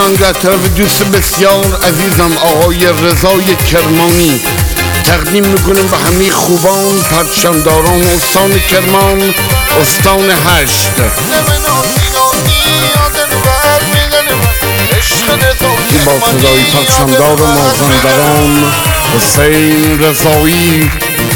من در طرف دوست بسیار عزیزم آقای رضای کرمانی تقدیم میکنیم به همه خوبان پرچمداران استان کرمان استان هشت با صدای پرچمدار مازندران حسین رضایی.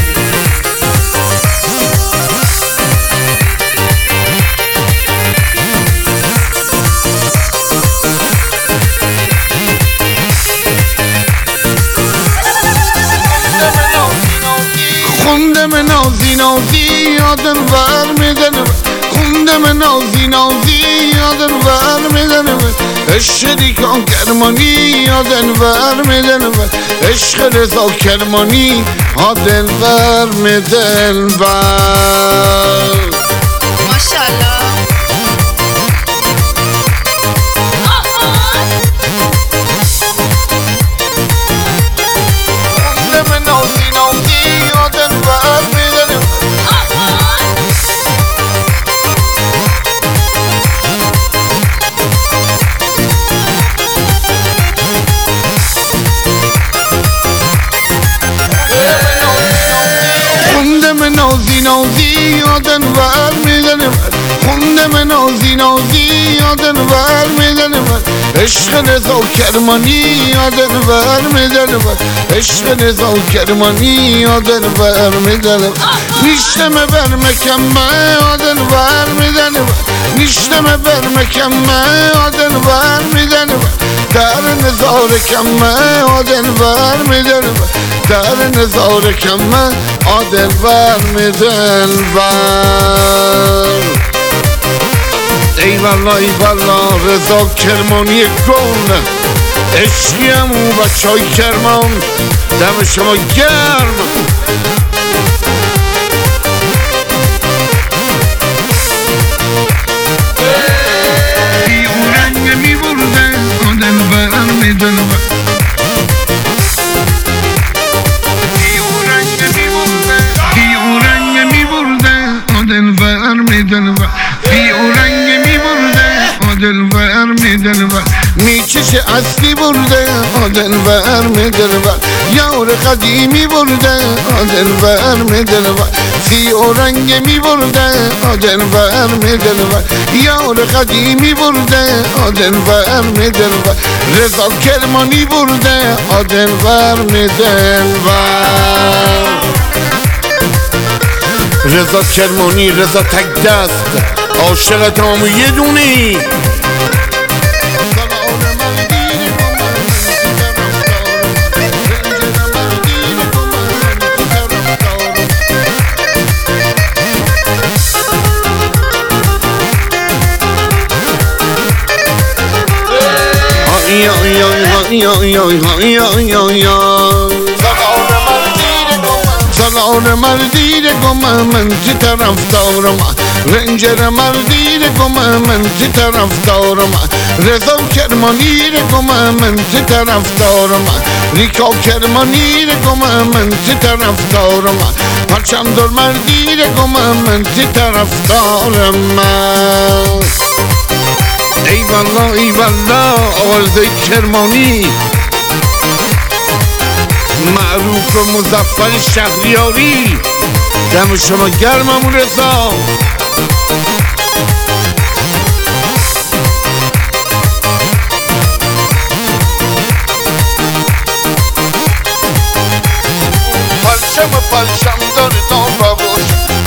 خوندم نازی نازی یادم ور میدنم خوندم نازی نازی یادم ور میدنم عشق دیکان کرمانی یادم ور میدنم عشق رضا کرمانی یادم ور میدنم ماشاءالله. نازی نازی یادن ور میدنم خوندم نازی نازی یادن ور میدنم عشق رضا کرمانی یادن ور میدنم عشق رضا کرمانی یادن ور میدنم نیشتم بر مکمه یادن ور میدنم نیشتم بر مکمه یادن ور میدنم در نظار کمه یادن ور میدنم در نظار کمه آدل ور میدن ور ای والا ای والا رضا کرمانی گل عشقیم و بچای کرمان دم شما گرم. بی او رنگ می برده آدل ور میدن بی او رنگ می برده آدل ور میدن میکشه اصلی برده آدل ور میدن یار قدیمی برده آدل ور میدن بی او رنگ می برده آدل ور میدن یار قدیمی برده آدل ور میدن رضا کرمانی برده آدل ور میدن رضا کرمانی رضا تک دست عاشقت هم یه دونی سالار مردی گم من چی طرف دارم رنجر مردی گم من چی طرف دارم رضا کرمانی گم من چی طرف دارم ریکا کرمانی گم من چی طرف دارم پرچمدار مردی گم من چی طرف دارم ای والا ای والا آرزوی کرمانی معروف و مظفر شهریاری دم شما گرمم رضا. پرچم داره دام بابوش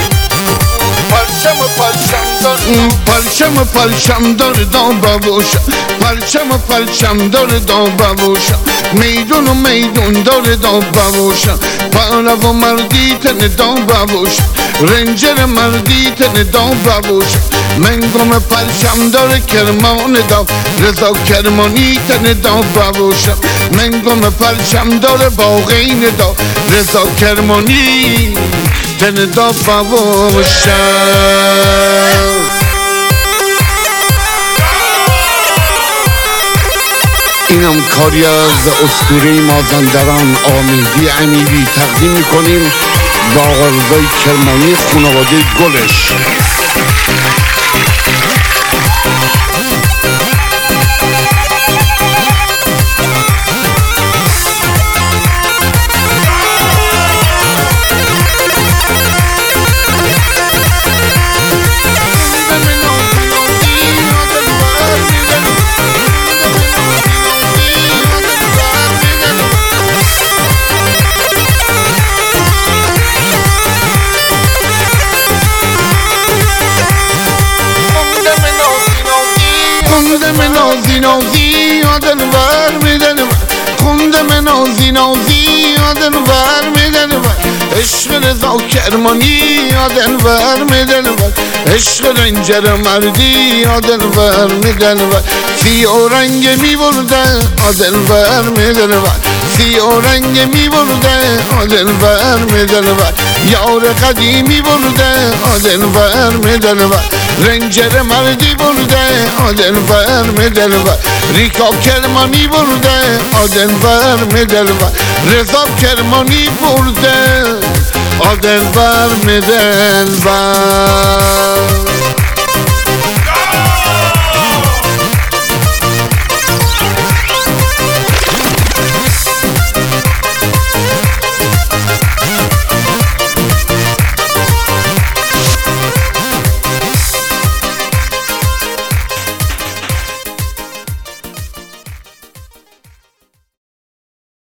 پرچم داره دام بابوش پرچم داره دام بابوش میدون و میدون داره دام بابوش پالا و مردی تن دام بابوش رنجر مردی تن دام بابوش من گم پرچم داره کرمان دام رضا کرمانی تن دام بابوش من گم پرچم داره باقین دام رضا کرمانی تن دام بابوش. اینم کاری از اسطوره مازندران آمیدی امیری تقدیم میکنیم با آقای کرمانی خانواده گلش. عشق رضا کرمانی دلبر می دلبر عشق رنجر مردی دلبر می دلبر سیاه رنگ می برده دلبر می دلبر سیاه رنگ می برده دلبر می دلبر یار قدیمی برده دلبر می دلبر رنجر مردی برده دلبر می دلبر ریکا کرمانی برده دلبر می دلبر رضا کرمانی برده دلبر می دلبر